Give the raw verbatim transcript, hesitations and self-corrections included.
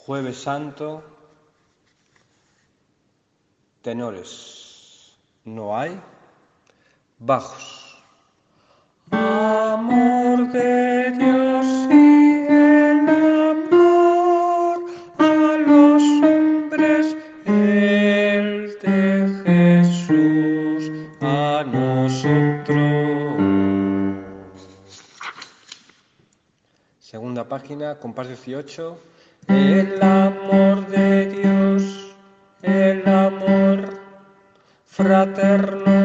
Jueves Santo, tenores. No hay bajos. Amor de Dios y el amor a los hombres, el de Jesús a nosotros. Segunda página, compás dieciocho. El amor de Dios, el amor fraterno